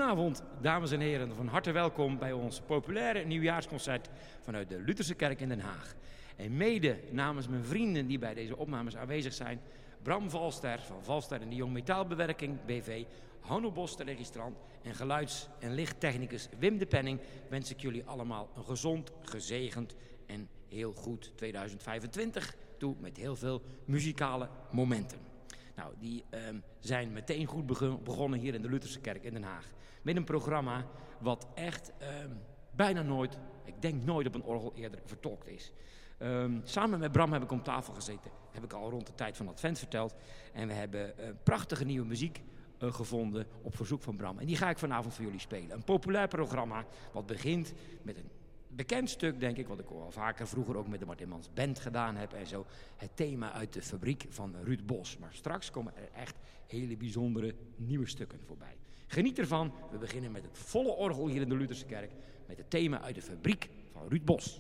Goedenavond, dames en heren. Van harte welkom bij ons populaire nieuwjaarsconcert vanuit de Lutherse Kerk in Den Haag. En mede namens mijn vrienden die bij deze opnames aanwezig zijn, Bram Valster van Valster en de Jong Metaalbewerking BV, Hanno Bos, de registrant, en geluids- en lichttechnicus Wim de Penning, wens ik jullie allemaal een gezond, gezegend en heel goed 2025 toe met heel veel muzikale momenten. Nou, die zijn meteen goed begonnen hier in de Lutherse Kerk in Den Haag. Met een programma wat echt bijna nooit, ik denk nooit op een orgel eerder vertolkt is. Samen met Bram heb ik om tafel gezeten, heb ik al rond de tijd van Advent verteld. En we hebben prachtige nieuwe muziek gevonden op verzoek van Bram. En die ga ik vanavond voor jullie spelen. Een populair programma wat begint met een bekend stuk, denk ik, wat ik al vaker vroeger ook met de Martin Mans Band gedaan heb en zo. Het thema uit de fabriek van Ruud Bos. Maar straks komen er echt hele bijzondere nieuwe stukken voorbij. Geniet ervan. We beginnen met het volle orgel hier in de Lutherse Kerk met het thema uit de fabriek van Ruud Bos.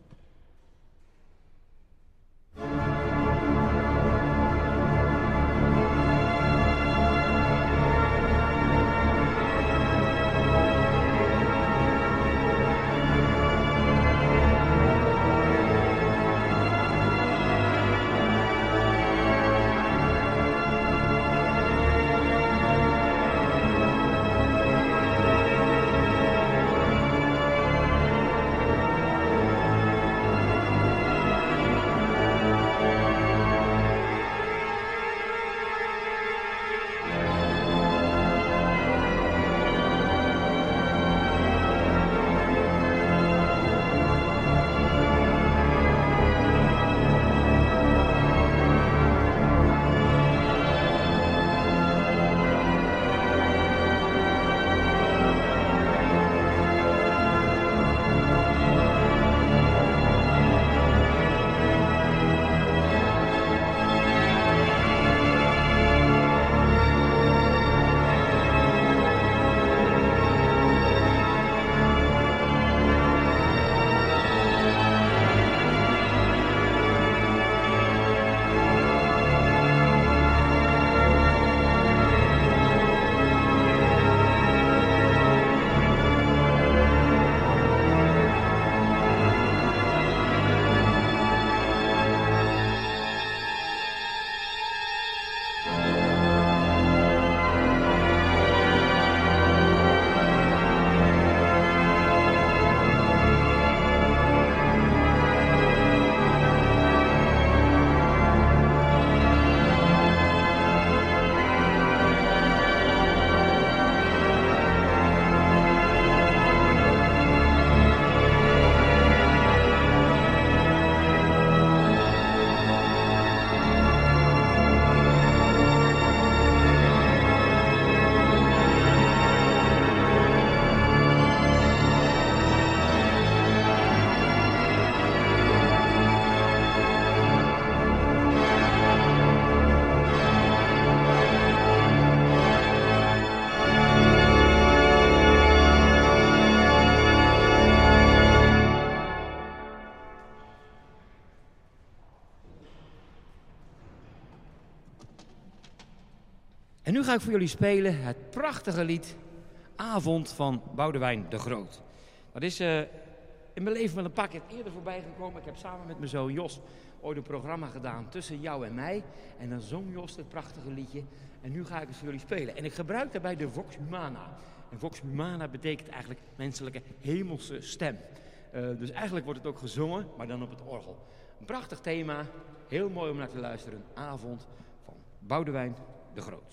En nu ga ik voor jullie spelen het prachtige lied Avond van Boudewijn de Groot. Dat is in mijn leven wel een paar keer eerder voorbij gekomen. Ik heb samen met mijn zoon Jos ooit een programma gedaan tussen jou en mij. En dan zong Jos het prachtige liedje. En nu ga ik het voor jullie spelen. En ik gebruik daarbij de Vox Humana. En Vox Humana betekent eigenlijk menselijke hemelse stem. Dus eigenlijk wordt het ook gezongen, maar dan op het orgel. Een prachtig thema, heel mooi om naar te luisteren. Avond van Boudewijn de Groot.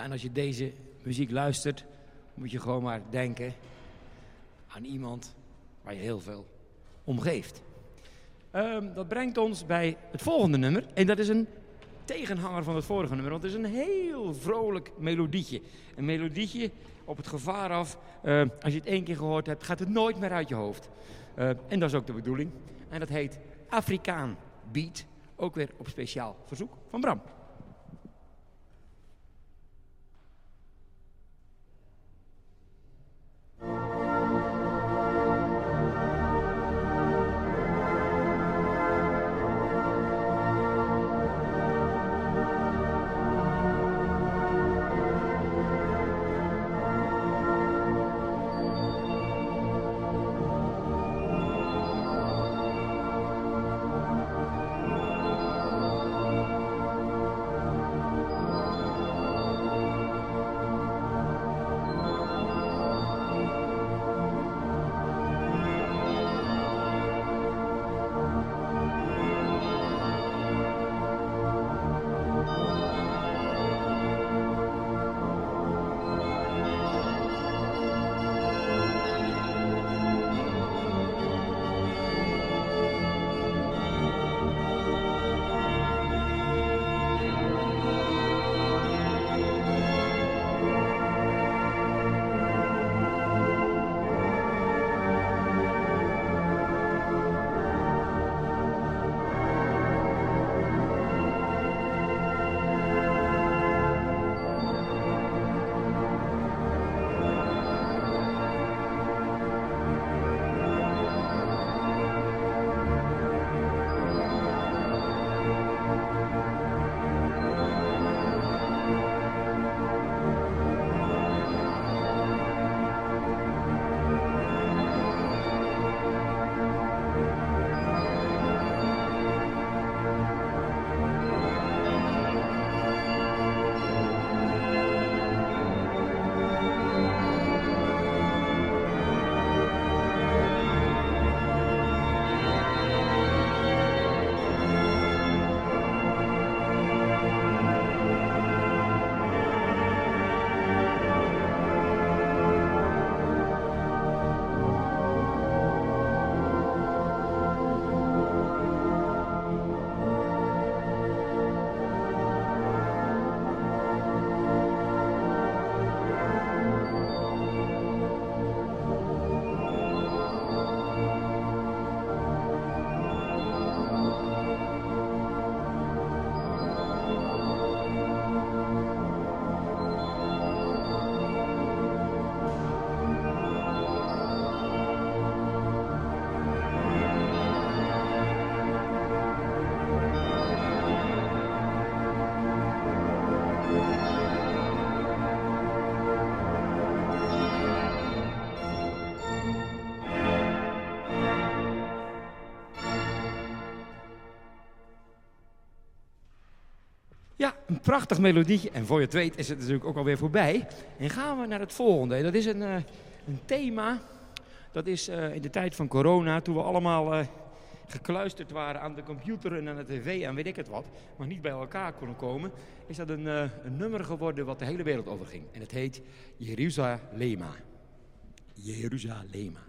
Ja, en als je deze muziek luistert, moet je gewoon maar denken aan iemand waar je heel veel om geeft. Dat brengt ons bij het volgende nummer. En dat is een tegenhanger van het vorige nummer. Want het is een heel vrolijk melodietje. Een melodietje op het gevaar af. Als je het 1 keer gehoord hebt, gaat het nooit meer uit je hoofd. En dat is ook de bedoeling. En dat heet Afrikaan Beat. Ook weer op speciaal verzoek van Bram. Ja, een prachtig melodietje. En voor je het weet is het natuurlijk ook alweer voorbij. En gaan we naar het volgende. Dat is een thema. Dat is in de tijd van corona, toen we allemaal gekluisterd waren aan de computer en aan de tv en weet ik het wat, maar niet bij elkaar konden komen, is dat een nummer geworden wat de hele wereld overging. En het heet Jeruzalema. Jeruzalema.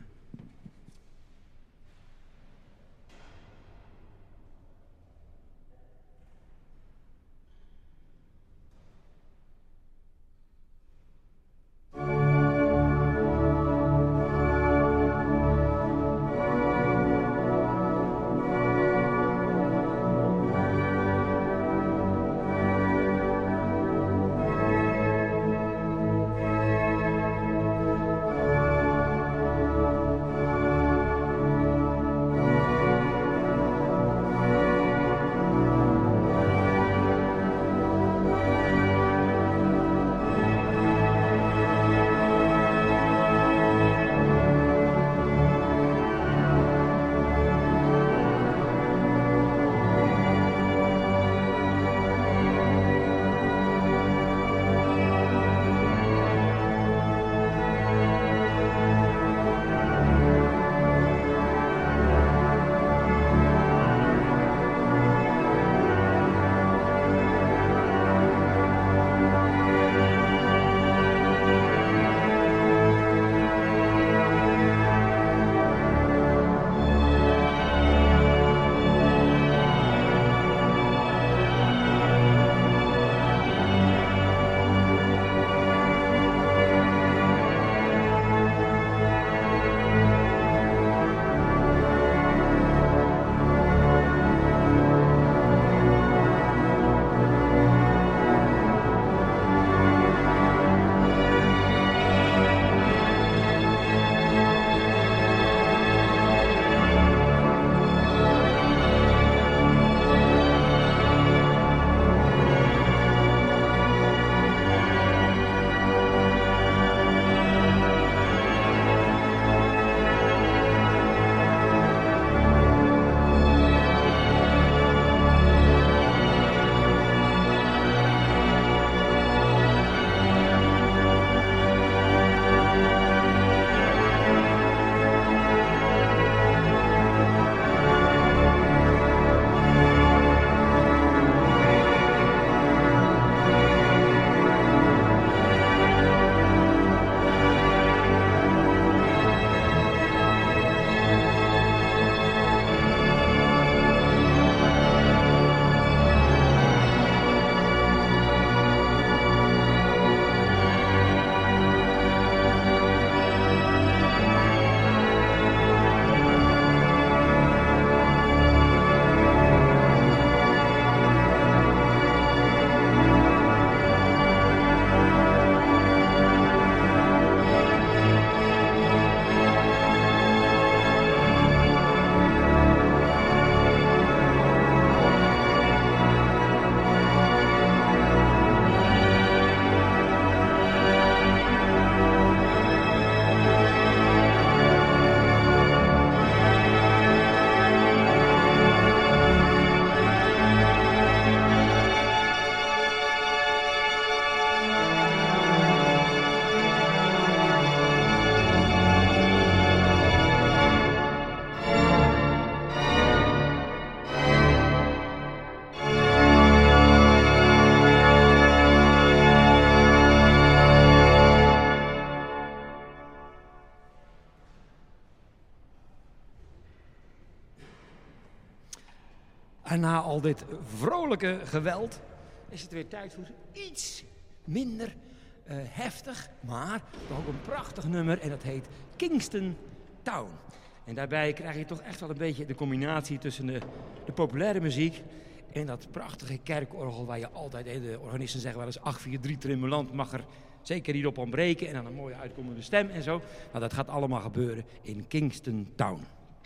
En na al dit vrolijke geweld is het weer tijd voor iets minder heftig, maar toch ook een prachtig nummer. En dat heet Kingston Town. En daarbij krijg je toch echt wel een beetje de combinatie tussen de populaire muziek en dat prachtige kerkorgel waar je altijd, de organisten zeggen wel eens 8-4-3 tremulant mag er zeker niet op ontbreken. En dan een mooie uitkomende stem en zo. Nou, dat gaat allemaal gebeuren in Kingston Town.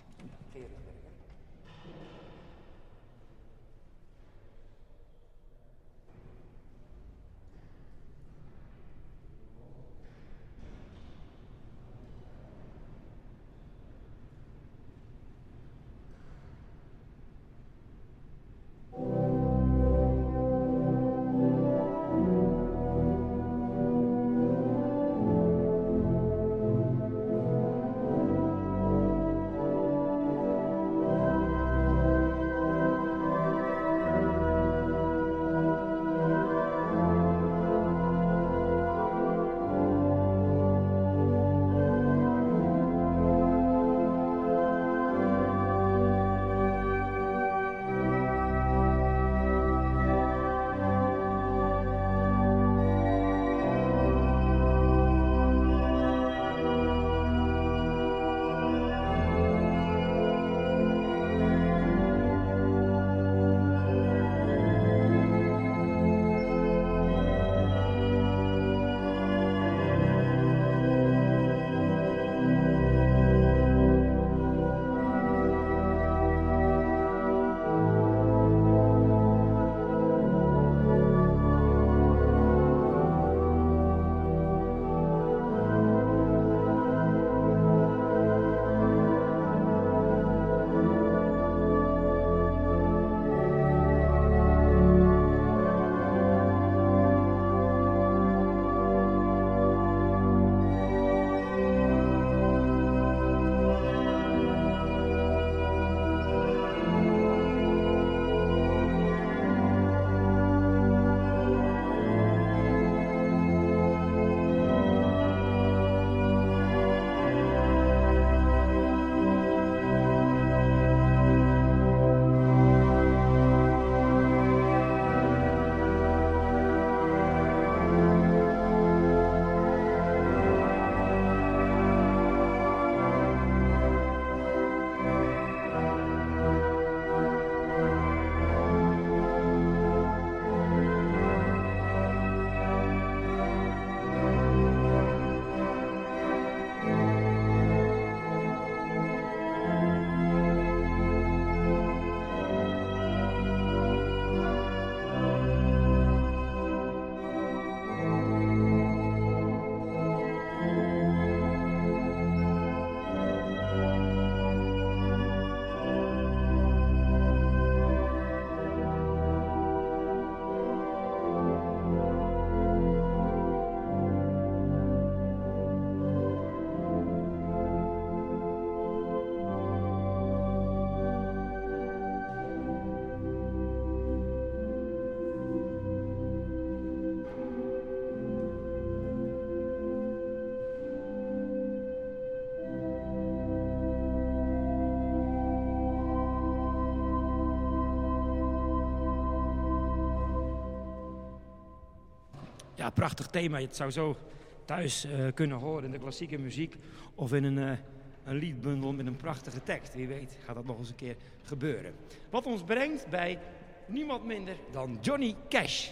Ja, prachtig thema. Het zou zo thuis kunnen horen in de klassieke muziek of in een liedbundel met een prachtige tekst. Wie weet gaat dat nog eens een keer gebeuren. Wat ons brengt bij niemand minder dan Johnny Cash.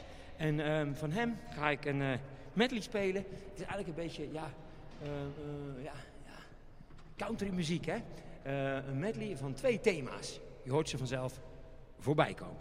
En van hem ga ik een medley spelen. Het is eigenlijk een beetje country muziek, hè? Een medley van 2 thema's. Je hoort ze vanzelf voorbij komen.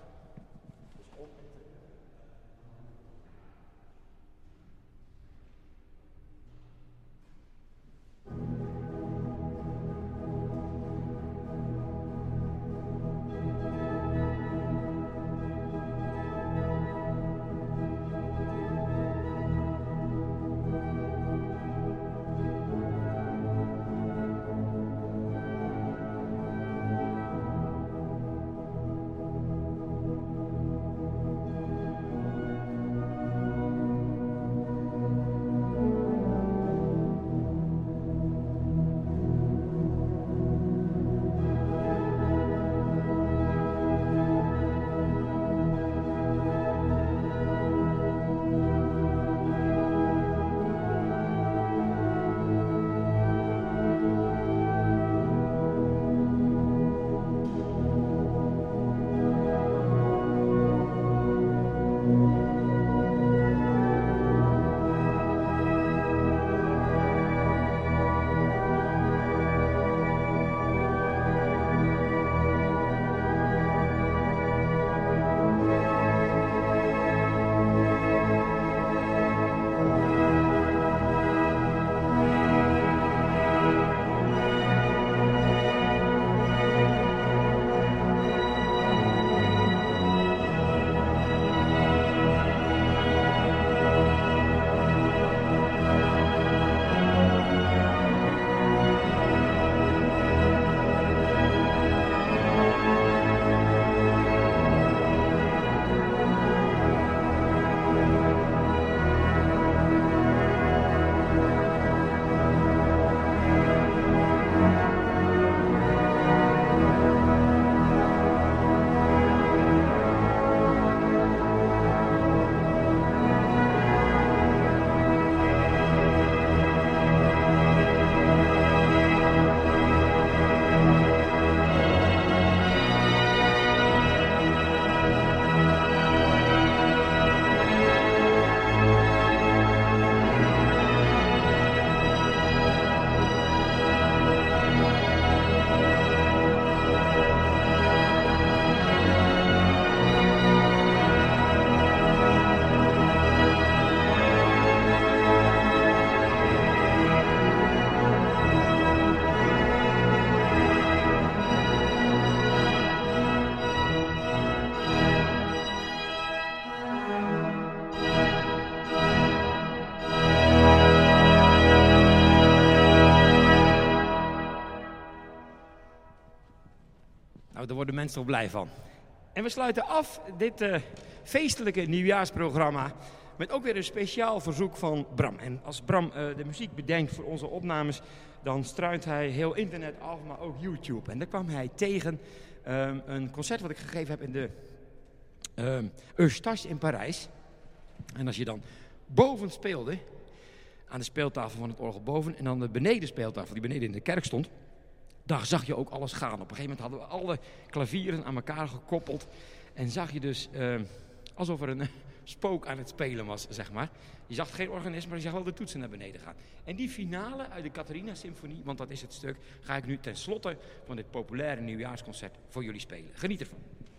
Nou, daar worden mensen toch blij van. En we sluiten af dit feestelijke nieuwjaarsprogramma met ook weer een speciaal verzoek van Bram. En als Bram de muziek bedenkt voor onze opnames, dan struint hij heel internet af, maar ook YouTube. En daar kwam hij tegen een concert wat ik gegeven heb in de Eustache in Parijs. En als je dan boven speelde, aan de speeltafel van het orgel boven, en dan de benedenspeeltafel die beneden in de kerk stond, daar zag je ook alles gaan. Op een gegeven moment hadden we alle klavieren aan elkaar gekoppeld en zag je dus alsof er een spook aan het spelen was, zeg maar. Je zag geen organist, maar je zag wel de toetsen naar beneden gaan. En die finale uit de Catharina-symfonie, want dat is het stuk, ga ik nu ten slotte van dit populaire nieuwjaarsconcert voor jullie spelen. Geniet ervan.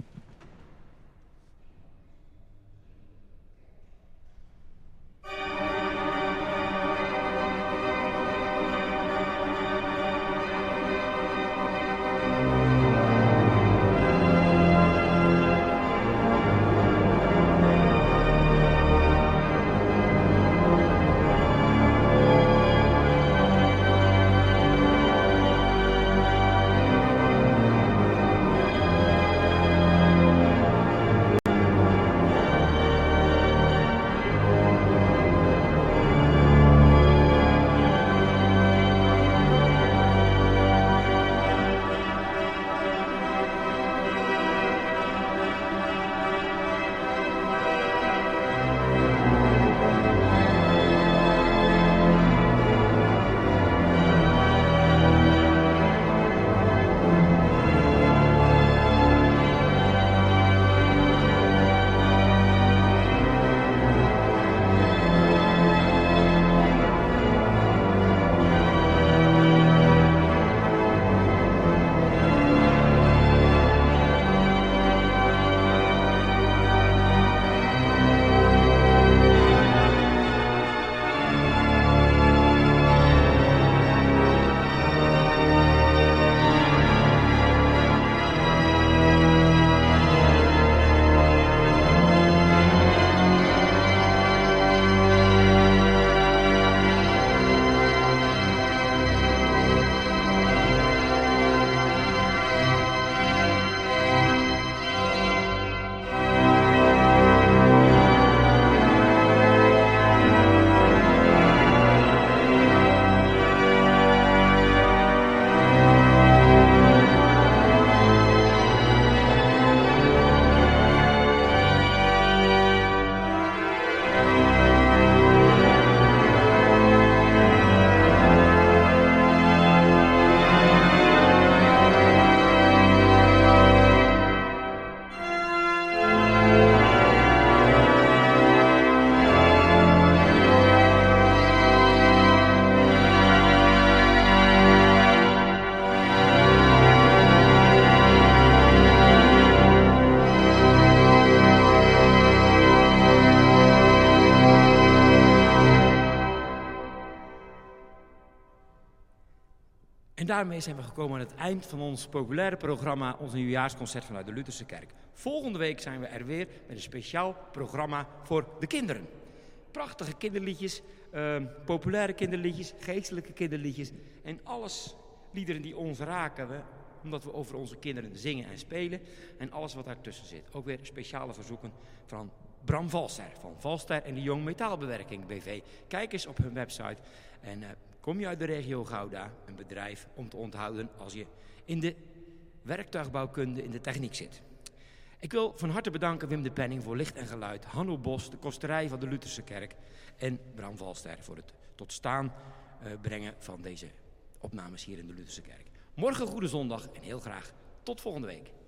En daarmee zijn we gekomen aan het eind van ons populaire programma, ons nieuwjaarsconcert vanuit de Lutherse Kerk. Volgende week zijn we er weer met een speciaal programma voor de kinderen. Prachtige kinderliedjes, populaire kinderliedjes, geestelijke kinderliedjes en alles liederen die ons raken, omdat we over onze kinderen zingen en spelen en alles wat daartussen zit. Ook weer speciale verzoeken van Bram Valster van Valster en de Jong Metaalbewerking BV. Kijk eens op hun website en kom je uit de regio Gouda, een bedrijf om te onthouden als je in de werktuigbouwkunde, in de techniek zit. Ik wil van harte bedanken Wim de Penning voor licht en geluid, Hanno Bos, de kosterij van de Lutherse Kerk en Bram Valster voor het tot staan brengen van deze opnames hier in de Lutherse Kerk. Morgen goede zondag en heel graag tot volgende week.